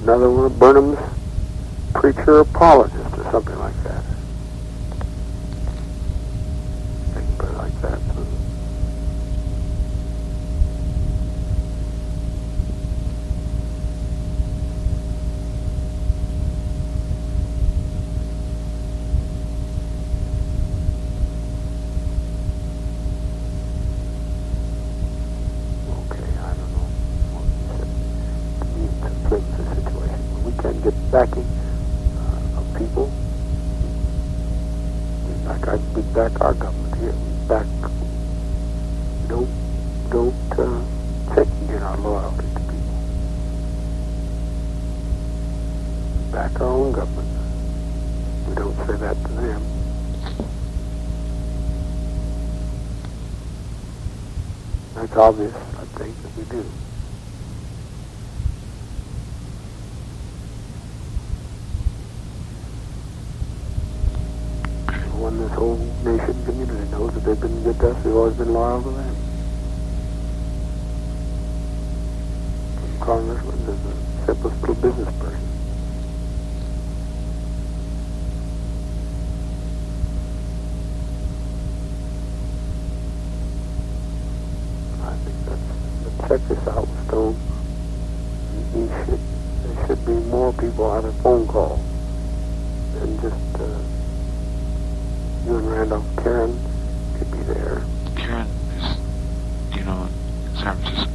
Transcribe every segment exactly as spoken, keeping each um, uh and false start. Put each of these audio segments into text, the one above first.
another one of Burnham's preacher apologist or something like that. I can put it like that. Backing uh, of people. Like I we back our government here. We back. We don't don't uh, check in our loyalty to people. We back our own government. We don't say that to them. That's obvious, I think, that we do. When this whole nation community knows that they've been good to us, we've always been loyal to them. From congressman to the simplest little business person. I think that's, let's check this out, Stone. You should, there should be more people on a phone call than just, uh, you and Randolph. Karen could be there. Karen is, you know, in San Francisco.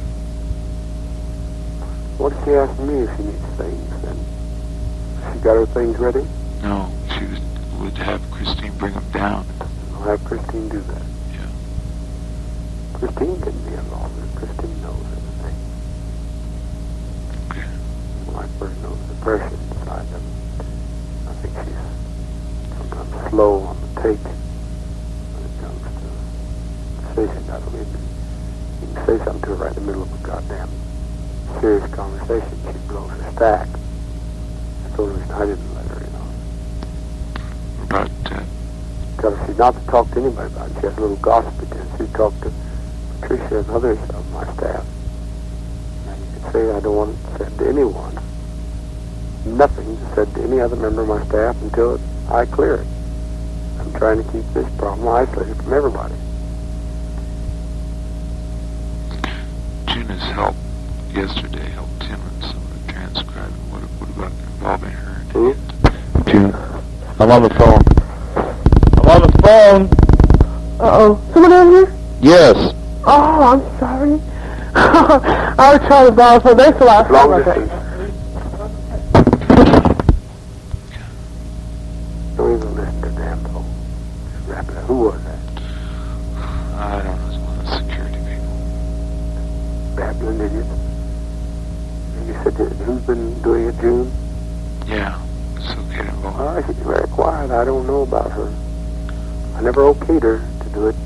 What did she ask me if she needs things? And she got her things ready? No, she was, would have Christine bring them down. I'll have Christine do that. Yeah. Christine can be involved. Christine knows everything. Okay. My person knows the pressure inside them. I think she's sometimes slow on the take when it comes to decisions. I don't even, you can say something to her right in the middle of a goddamn serious conversation. She blows her stack. That's the only reason I didn't let her, you know. About, uh... Tell her she's not to talk to anybody about it. She has a little gossip again. She talked to Patricia and others of my staff. And you can say I don't want it said to anyone. Nothing said to any other member of my staff until I clear it. I'm trying to keep this problem isolated from everybody. Juna's help yesterday helped Tim and some of the transcribing. What, what about involving her? Who? Juna. I'm on the phone. I'm on the phone. Uh-oh. Someone over here? Yes. Oh, I'm sorry. I was trying to borrow for this last Long time. distance. Don't even listen to damn phone. Wrap it up. Who was that? I don't know. It's one of the security people. Babbling idiot. And you said, that, who's been doing it, June? Yeah. So get involved. All right, she's very quiet. I don't know about her. I never okayed her to do it.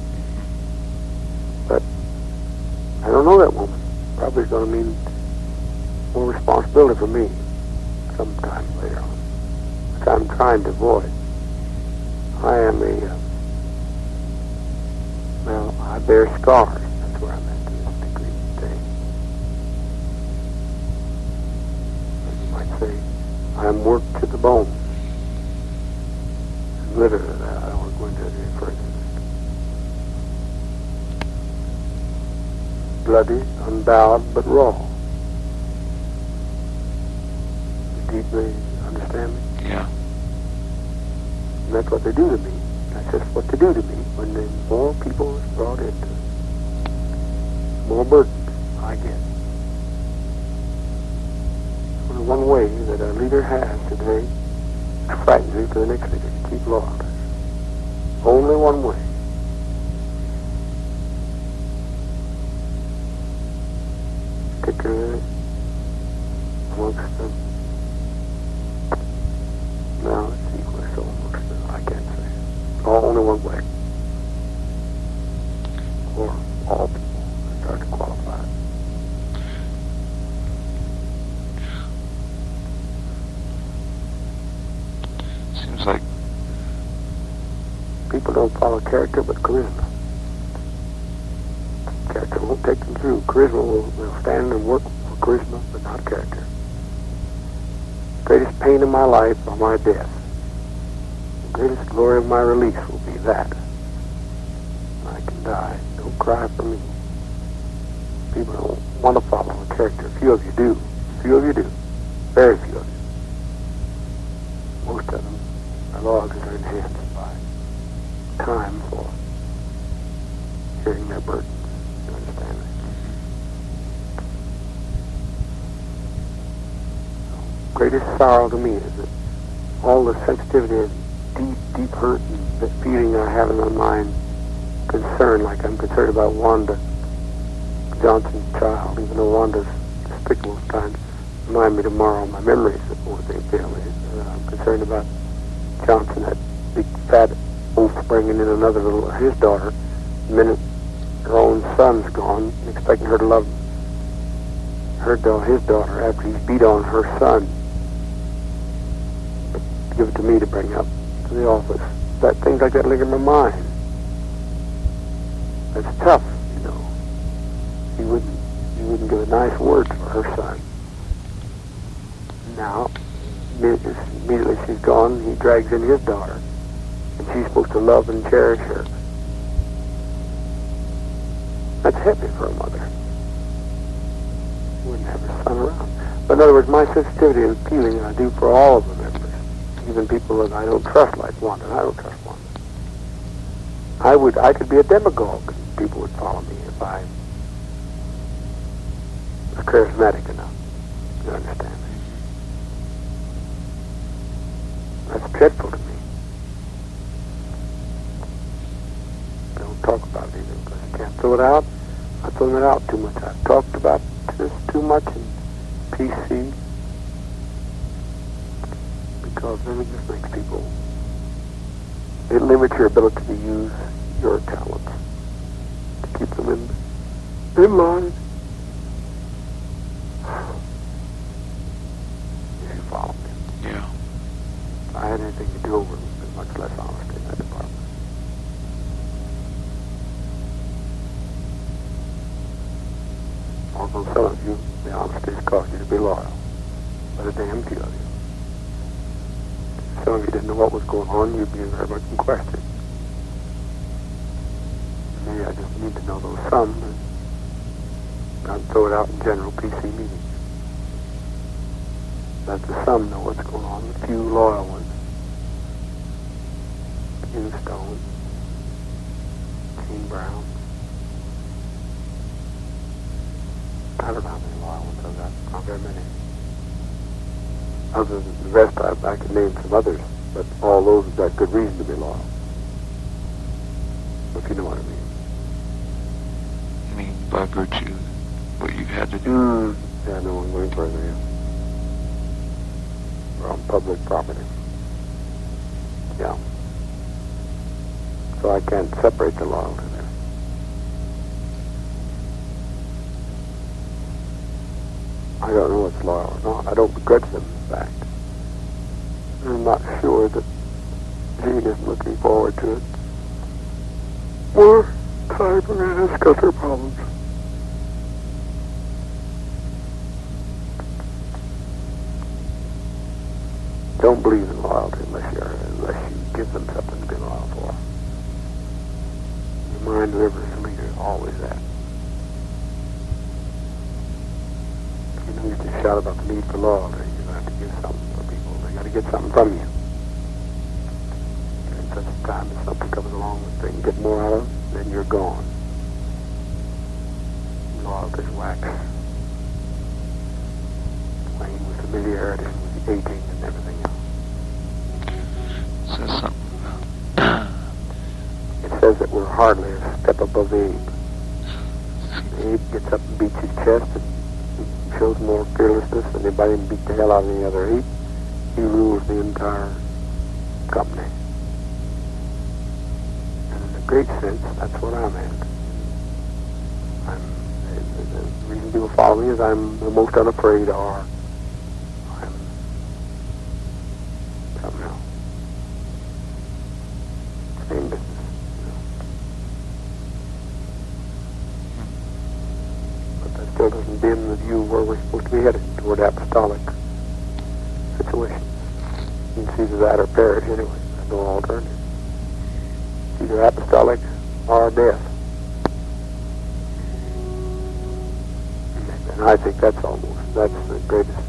But I don't know that woman. Probably going to mean more responsibility for me sometime later on, which I'm trying to avoid. I am a, uh, well, I bear scars. That's where I'm at to this degree today. You might say, I'm worked to the bone. And literally that. I don't want to go into it any further. Bloody, unbowed, but raw. You deeply understand me? Yeah. And that's what they do to me. That's just what they do to me when the more people is brought into it. More burden I get. Only one way that a leader has today to frighten you for the next leader to keep loyalty. Only one way. Particularly amongst them. Now let's see where so amongst them. I can't say. All, only one way. Or all people start to qualify. Seems like people don't follow character but charisma. Character won't take them through. Charisma will, will stand and work for charisma, but not character. greatest pain in my life or my death. The greatest glory of my release will be that. I can die. Don't cry for me. People don't want to follow a character. A few of you do. A few of you do. Very few of you. Most of them are logs that are enhanced by time for hearing their burdens. You understand me? So, greatest sorrow to me is that all the sensitivity and deep, deep hurt and the feeling I have in my mind, concern, like I'm concerned about Wanda Johnson's child, even though Wanda's despicable at times, remind me tomorrow of my memories of what they feel. Uh, I'm concerned about Johnson, that big fat oaf bringing in another little, his daughter, the minute her own son's gone, expecting her to love her daughter, his daughter, after he's beat on her son. But give it to me to bring up to the office. That things like that linger in my mind. That's tough, you know. He wouldn't, he wouldn't give a nice word for her son. Now, immediately she's gone, he drags in his daughter, and she's supposed to love and cherish her. That's heavy for a mother. She wouldn't have her son around. But in other words, my sensitivity and feeling I do for all of the members, even people that I don't trust, like Wanda, and I don't trust Wanda. I would, I could be a demagogue. People would follow me if I was charismatic enough. You understand me? That's dreadful to me. Don't talk about it either, because I can't throw it out. I'm throwing it out too much. I've talked about this too much in P C, because then it just makes people, it limits your ability to use your talents, to keep them in, in line. If you follow me. Yeah. If I had anything to do with it, much less honesty in that department. Although some of you, the honesty has caused you to be loyal, but a damn few of you. Some of you didn't know what was going on, you'd be very much in question. Maybe I just need to know those some, and not throw it out in general P C meetings. Let the some know what's going on, the few loyal ones. Hugh Stone, Gene Brown. I don't know how many loyal ones I've got, not very many. Other than the rest, I, I could name some others, but all those have got good reason to be loyal. If you know what I mean. I mean, by virtue of what you've had to do. Mm. Yeah, no, I'm going further, yeah. We're on public property. Yeah. So I can't separate the loyalty there. I don't know what's loyal or not. I don't begrudge them, in fact. I'm not sure that Jean is looking forward to it. More time we're going to discuss her problems. Don't believe in loyalty unless you unless you give them something to be loyal for. Remind whoever is the leader always that. You know, you just shout about the need for loyalty. You have to give something for people. They got to get something from you. And such a time as something comes along that they can get more out of, then you're gone. Loyalty's wax. Playing with familiarity and with aging and everything else. Says something about It says that we're hardly a step above Abe. The Abe gets up and beats his chest and shows more fearlessness than anybody can beat the hell out of any other ape. He rules the entire company. And in a great sense, that's what I'm at. I'm, the, the, the reason people follow me is I'm the most unafraid, or I'm something else. Same business. But that still doesn't dim the view where we're supposed to be headed, toward apostolic situation. It's either that or perish anyway. There's no alternative. It's either apostolic or death. And I think that's almost, that's the greatest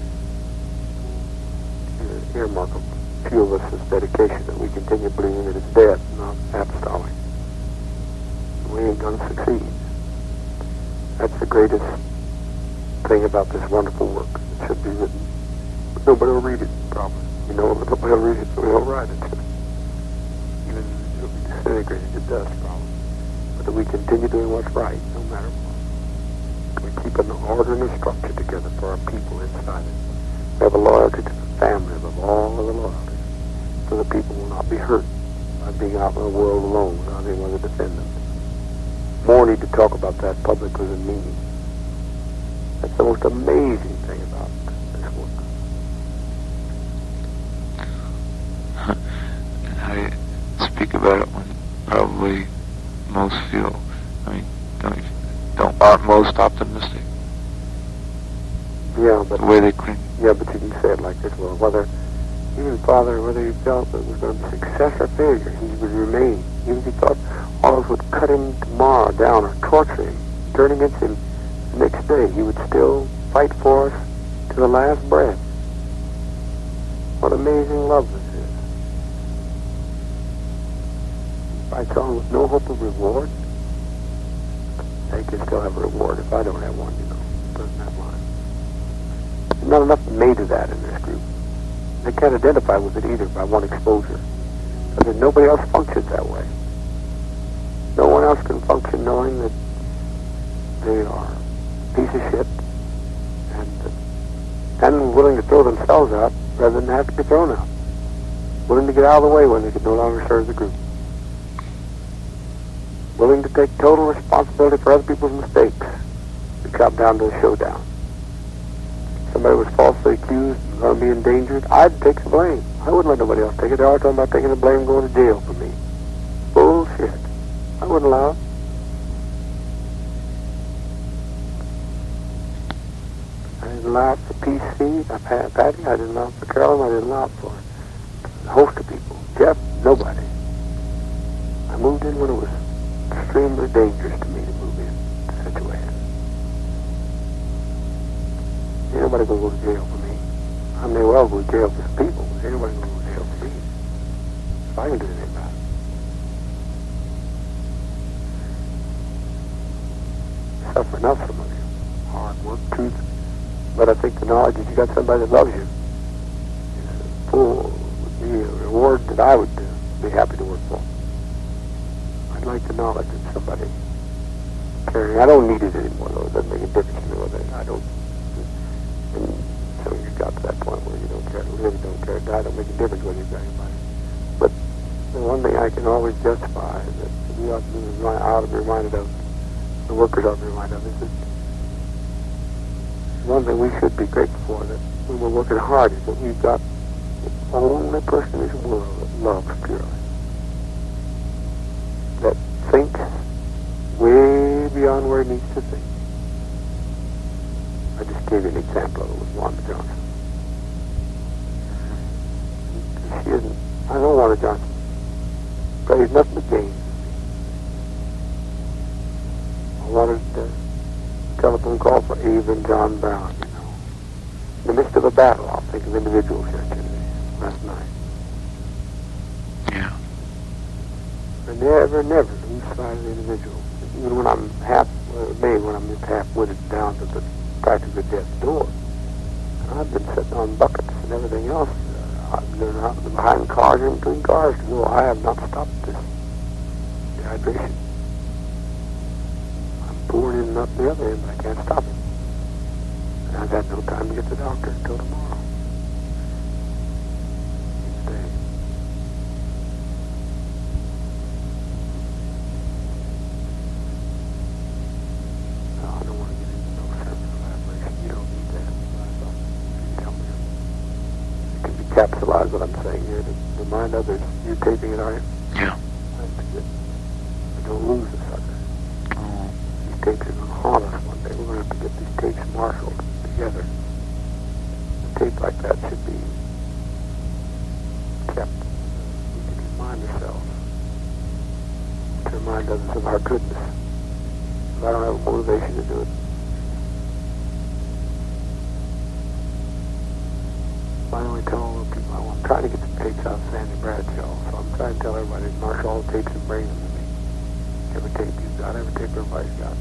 earmark of few of us is dedication, that we continue believing that it's death, not apostolic. We ain't going to succeed. That's the greatest thing about this wonderful work. It should be written, but nobody will read it, probably. You know, but nobody will read it, so we don't write it. Even if it'll be disintegrated, it does, probably. But that we continue doing what's right, no matter what. We keep an order and a structure together for our people inside it. We have a loyalty to the family above all other loyalties, so the people will not be hurt by being out in the world alone without anyone to defend them. More need to talk about that publicly than me. That's the most amazing thing about this work. And how you speak about it when probably most feel, I mean, don't, don't aren't most optimistic. Yeah, but the way they cling. Yeah, but you can say it like this: well, whether even Father, whether he felt that it was going to be success or failure, he would remain. Even if he thought all of us would cut him tomorrow down or torture him, turn against him the next day, he would still fight for us to the last breath. What amazing love this is. Fights on with no hope of reward. They can still have a reward if I don't have one, you know. Doesn't have mine. There's not enough made of that in this group. They can't identify with it either by one exposure. Because nobody else functions that way. No one else can function knowing that they are a piece of shit and, and willing to throw themselves out rather than have to be thrown out. Willing to get out of the way when they can no longer serve the group. Willing to take total responsibility for other people's mistakes. We come down to a showdown. Somebody was falsely accused and going to be endangered, I'd take the blame. I wouldn't let nobody else take it. They're all talking about taking the blame and going to jail for me. Bullshit. I wouldn't allow it. I didn't allow it for P C, uh, Patty. I didn't allow it for Carolyn. I didn't allow it for a host of people. Jeff, nobody. I moved in when it was extremely dangerous to me to move in to such a way. Ain't nobody gonna go to jail for me. I may well go to jail for the people, but ain't nobody gonna go to jail for me. If I can do anything about it. Suffer enough some of you. Hard work, truth. But I think the knowledge that you got somebody that loves you is a full, would be a reward that I would uh, be happy to work for. I'd like the knowledge that somebody caring. I don't need it anymore, though. It doesn't make a difference to me whether I don't. And so you got to that point where you don't care to live, you don't care to die, don't make a difference whether you've got anybody. But the one thing I can always justify that we ought to be, remind, ought to be reminded of, the workers ought to be reminded of, is that one thing we should be grateful for, that when we're working hard, is that we've got the only person in this world that loves purely. That thinks way beyond where he needs to think. I just gave you an example of it with Wanda Johnson. She isn't, I know Wanda Johnson, but there's nothing but gain. I wanted a telephone call for Ava and John Brown, you know. In the midst of a battle, I'll think of individuals yesterday, last night. Yeah. I never, never lose sight of the individual. Even when I'm half, uh, maybe when I'm just half-witted down to the practically death's door. And I've been sitting on buckets and everything else. Uh, I've been out behind cars and between cars to go. I have not stopped this dehydration. I'm pouring in and up the other end, but I can't stop it. And I've had no time to get to the doctor until tomorrow. Stay. Capsulize what I'm saying here to remind others. You're taping it, are you? Yeah. That's good. But don't lose the sucker. Oh. These tapes are going to haunt us one day. We're going to have to get these tapes marshaled together. The tape like that should be kept. We can remind ourselves, to remind others of our goodness. If I don't have a motivation to do it, I only tell all the people, I'm trying to get the tapes out of Sandy Bradshaw, so I'm trying to tell everybody, marshal all the tapes and bring them to me. Every tape you've got, every tape everybody's got.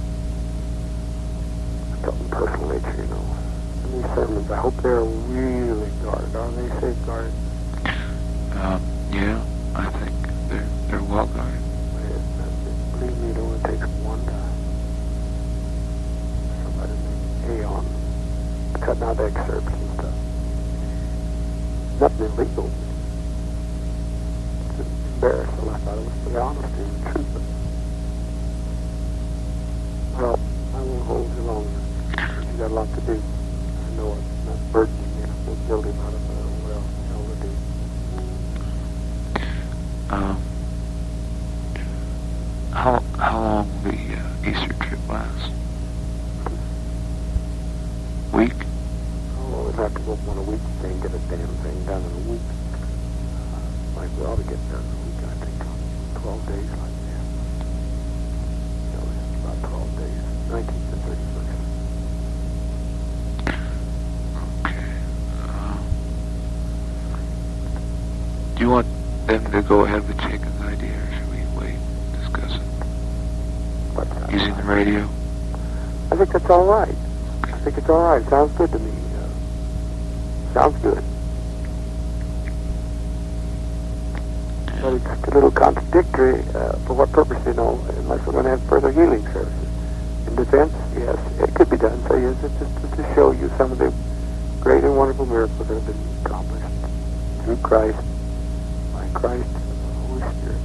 I tell them personal nature, you know. And these sermons, I hope they're really guarded. Are they safeguarded? Um, yeah, I think they're they're well guarded. Believe me, it only takes one time. Somebody made hay on cutting out excerpts and stuff. Nothing illegal. It's embarrassing. I thought it was the honesty and the truth of it. Well, I won't hold you longer. You got a lot to do. I know it. I'm not burdening you. I feel guilty about it, but I don't know what else the hell to do. Um, how how long will the uh, Easter trip last? Week? Oh, we'd have to go up on a week thing, get a damn thing done in a week. Uh, like we ought to get done in a week, I think, twelve days like that. You know, it's about twelve days, nineteenth to thirty-first. Okay. Uh, do you want them to go ahead with Jacob's idea, or should we wait and discuss it? What's that? Using the radio? I think that's all right. I think it's all right. Sounds good to me. Uh, sounds good. But it's a little contradictory. Uh, for what purpose, you know, unless we're going to have further healing services. In defense, yes, it could be done. So, yes, it's just to show you some of the great and wonderful miracles that have been accomplished through Christ, by Christ, and the Holy Spirit.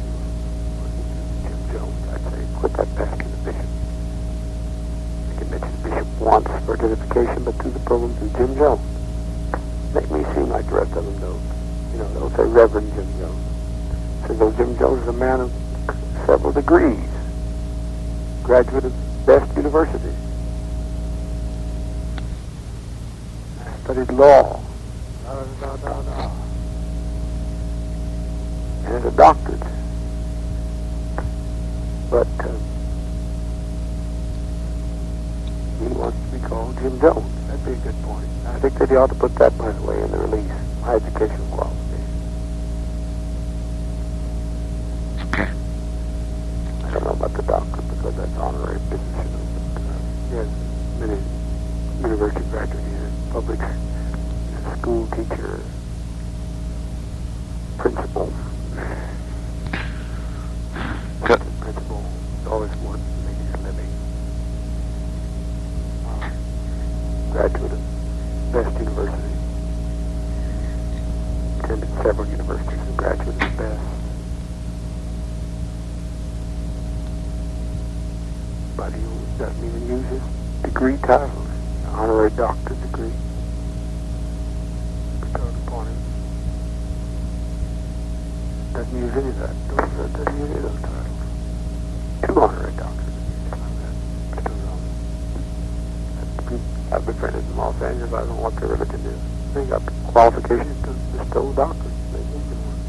Jim Jones, I'd say, quit that pastor and the bishop. I can mention the bishop once for identification, but through the program through Jim Jones. Make me seem like the rest of them don't. You know, they'll say Reverend Jim Jones. So though Jim Jones is a man of several degrees, graduate of best universities. I studied law. Da, da, da, da. And has a doctorate. But uh, he wants to be called Jim Jones. That'd be a good point. I think that he ought to put that, by the way, in the release. My educational qualification. Okay. I don't know about the doctorate because that's honorary business, you know. But, uh, he has many university graduates. He's a public school teacher, principal. Good. Principal. He's always wanted to make his living. Uh, graduate of best university. Attended several universities and graduated of best. But he doesn't even use his degree title, honorary doctorate degree. Bestowed upon him. Doesn't use any of that. Doesn't, doesn't use any of those titles. Two honorary doctorate degrees like that. Bestowed on him. I've been friended in Los Angeles. I don't know what their religion is. They got qualifications to bestow doctorates. They need one.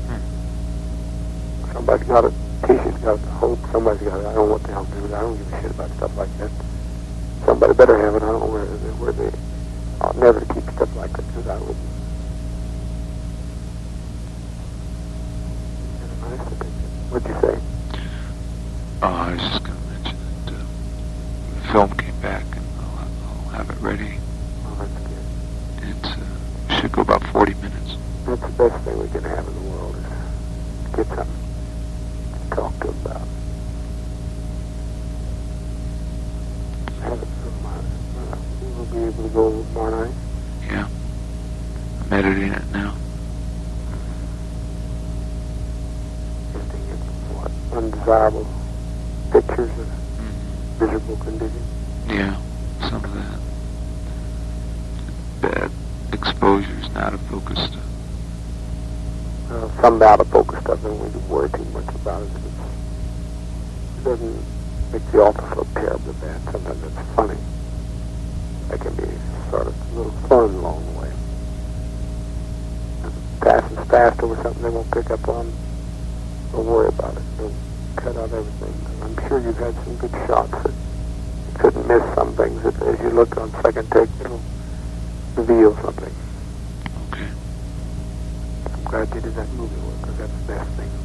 Hmm. Somebody's got a teacher's got a hope. Somebody's got it. I don't know what the hell to do with it. I don't give a shit about stuff like that. Somebody better have it. I don't know where they, where they I'll never keep stuff like that because I wouldn't. Nice opinion. What'd you say? Oh, I was just going to mention that uh, the film came back, and I'll, I'll have it ready. Oh, that's good. It uh, should go about forty minutes. That's the best thing we can have in the world is to get something to talk to about. Have it from my, uh, we'll be able to go tomorrow night. Yeah. I'm editing it now. Editing it from what? Undesirable pictures of Mm-hmm. miserable conditions. Yeah, some of that. Bad exposures, not a focus stuff. Uh, some out of focus stuff, and we worry too much about it. It's, it doesn't make the office look terribly bad. Sometimes it's funny. That can be sort of a little fun along the way. If passing fast over something they won't pick up on, don't worry about it. They'll cut out everything. I'm sure you've had some good shots that you couldn't miss some things that as you look on second take, it'll reveal something. Okay. I'm glad you did that movie work, because that's the best thing.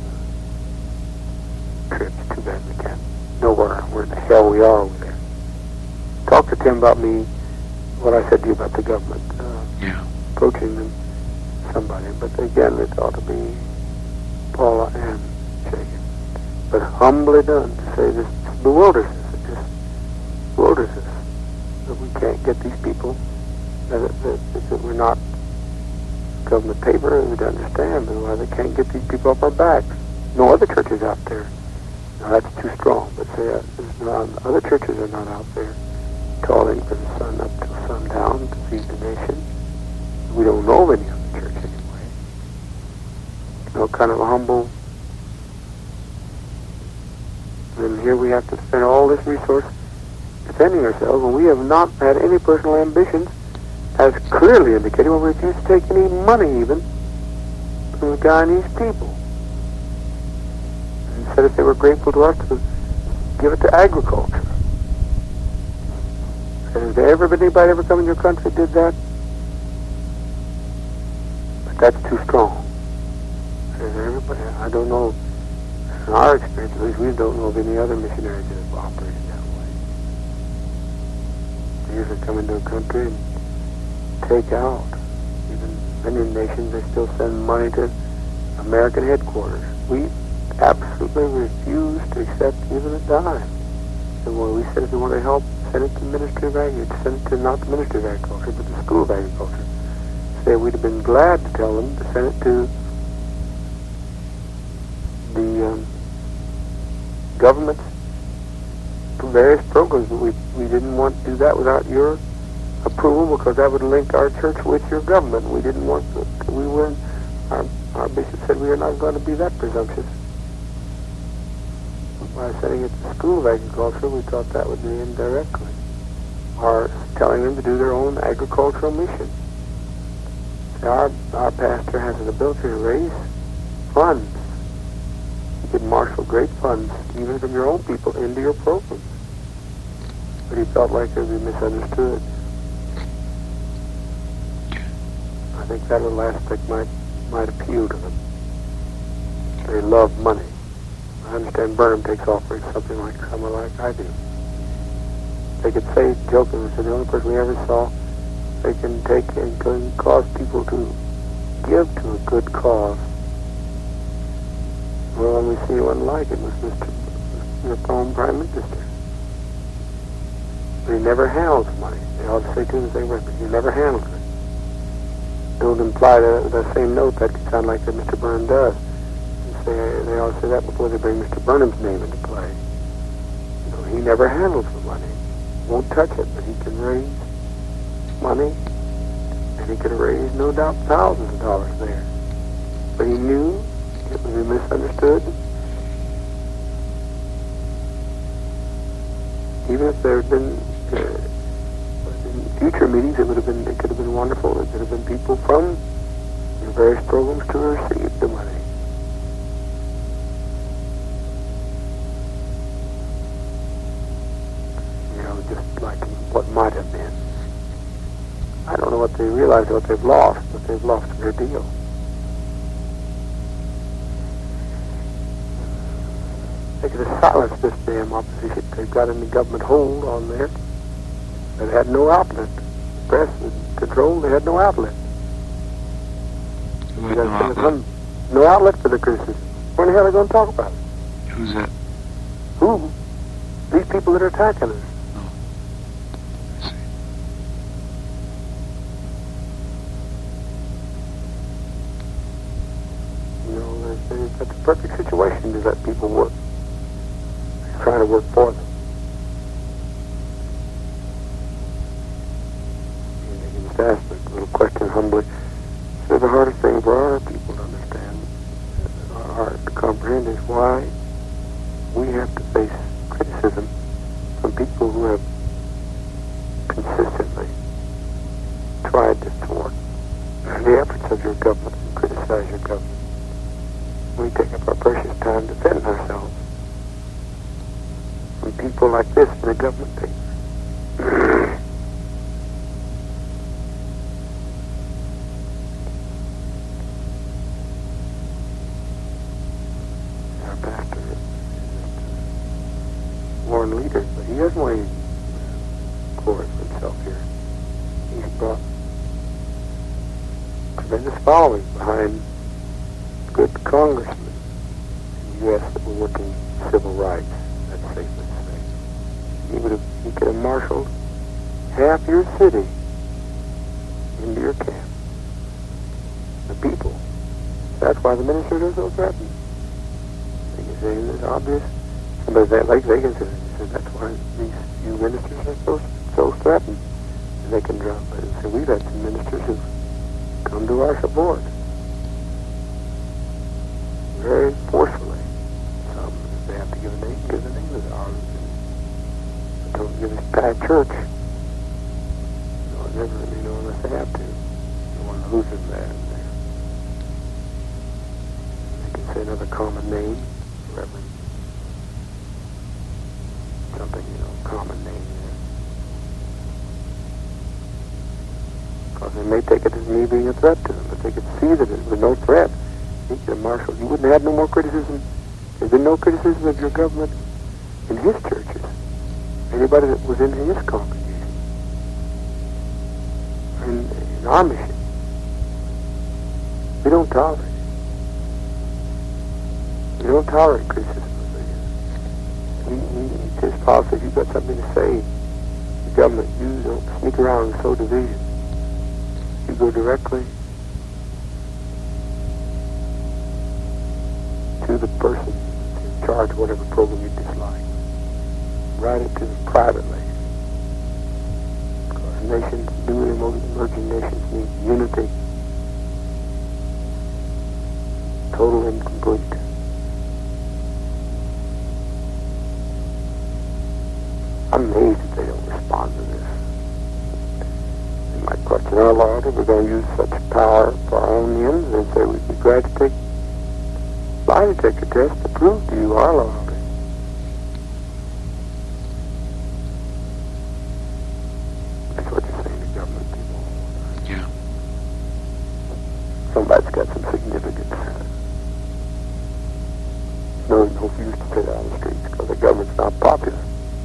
Trip. It's too bad we can't know where, where in the hell we are over there. Talk to Tim about me, what I said to you about the government. Uh, yeah. Approaching them, somebody. But again, it ought to be Paula and Shagan. But humbly done to say this bewilders us. It just bewilders us that we can't get these people, that, that, that we're not government paper, and we'd understand why they can't get these people off our backs. No other churches out there. Now that's too strong, but say uh, not, other churches are not out there calling for the sun up till sundown to feed the nation. We don't know of any other church anyway. You know, kind of a humble. And here we have to spend all this resource defending ourselves when we have not had any personal ambitions, as clearly indicated when we refuse to take any money even from the Guyanese people. And said if they were grateful to us to give it to agriculture. And has there ever been anybody ever come in your country that did that? But that's too strong. Has there everybody? I don't know. In our experience, at least, we don't know of any other missionaries that have operated that way. They usually come into a country and take out. Even many nations, they still send money to American headquarters. We absolutely refuse to accept even a dime. And when we said if we want to help, send it to the Ministry of Agriculture, send it to not the Ministry of Agriculture, but the School of Agriculture. Say we'd have been glad to tell them to send it to the um, government's various programs, but we, we didn't want to do that without your approval, because that would link our church with your government. We didn't want to, we weren't, our, our bishop said we are not going to be that presumptuous. By sending it to the School of Agriculture, we thought that would be indirectly, or telling them to do their own agricultural mission. See, our, our pastor has an ability to raise funds. You can marshal great funds, even from your own people, into your programs. But he felt like it would be misunderstood. I think that little aspect might might appeal to them. They love money. I understand Burnham takes offering something like someone like I do. They could say, jokingly, so the only person we ever saw, they can take and can cause people to give to a good cause. Well, when we see one like it was Mister the former Prime Minister. But he never handles money. They ought to say to him the same way, but he never handles it. Don't imply that the same note that could sound like that Mister Burnham does. And say, they ought to say that before they bring Mister Burnham's name into play. You know, he never handles the money. Won't touch it, but he can raise money, and he could raise, no doubt, thousands of dollars there. But he knew it would be misunderstood. Even if there had been uh, in future meetings, it would have been, it could have been wonderful. There could have been people from the various programs to receive the money. You know, just like what might have been. I don't know what they realize, what they've lost, but they've lost a great deal. They could have silenced this damn opposition. They've got in the government hold on there. They had no outlet. The press was controlled. They had no outlet. Who had no outlet? No outlet for the criticism. When the hell are they going to talk about it? Who's that? Who? These people that are attacking us. Oh, I see. You know, that's, that's a perfect situation to let people work. They're trying to work for them. Ask a little question humbly. So the hardest thing for our people to understand, or to comprehend, is why we have to face criticism from people who have consistently the efforts of your government and criticize your government. We take up our precious time defending ourselves from people like this in the government paper. Our pastor is a worn leader, but he doesn't want any glory for himself here. He's brought tremendous following behind good congressmen in the U S that were working civil rights. That's safe to say. He would have, he could have marshaled half your city into your camp. The people. That's why the ministers are so threatened. They can say it's obvious. Somebody say, like they can say, that's why these you ministers are so so threatened. And they can drop it and say, we've had some ministers who've come to our support. Very forcefully. Some, if they have to give a name, give the name of the Arlington. But don't give us bad church. No, never, you know, unless they have to. You want to lose them there and there. They can say another common name, Reverend. Something, you know, common name there. Because they may take it as me being a threat to them, but they could see that it was no threat. He could have marshaled. You wouldn't have no more criticism. There's been no criticism of your government in his churches. Anybody that was in his congregation. In, in our mission. We don't tolerate it. We don't tolerate criticism. He, he, his policy, if you've got something to say, the government, you don't sneak around and sow division. You go directly to the person in charge of whatever program you dislike. Write it to them privately. Because nations, new and emerging nations need unity. Total and complete. I'm amazed that they don't respond to this. They might question our Lord if we're going to use such power for our own ends and say we'd be glad to take lie detector test to prove to you our loyalty. That's what you're saying to government people. Yeah. Somebody's got some significance. No, no use to sit out on the streets because the government's not popular.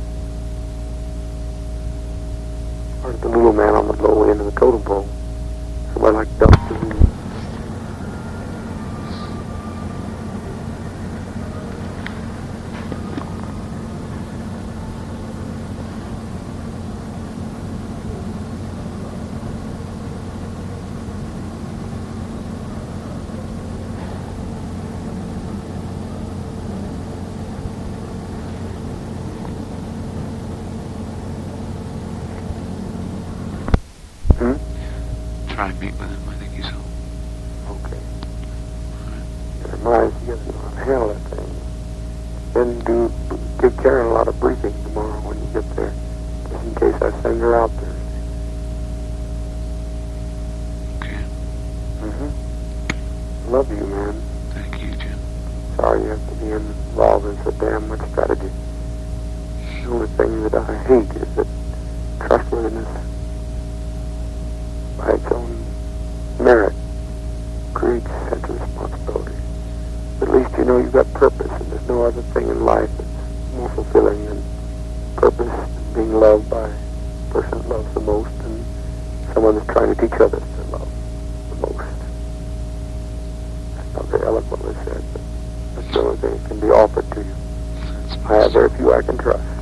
Or the little man on the low end of the totem pole. Somebody like Doctor Who. Try and meet with him. I think he's home. Okay. Right. It reminds you of the hell that thing. Then do give Karen a lot of briefing tomorrow when you get there, just in case I send her out there. Okay. Mm-hmm. Love you, man. Thank you, Jim. Sorry you have to be involved in so damn much strategy. The only thing that I hate is that trustworthiness by its own merit creates sense of responsibility. But at least you know you've got purpose, and there's no other thing in life that's more fulfilling than purpose and being loved by a person that loves the most and someone that's trying to teach others to love the most. That's not very eloquently said, but that's the only thing that can be offered to you. I have very few I can trust.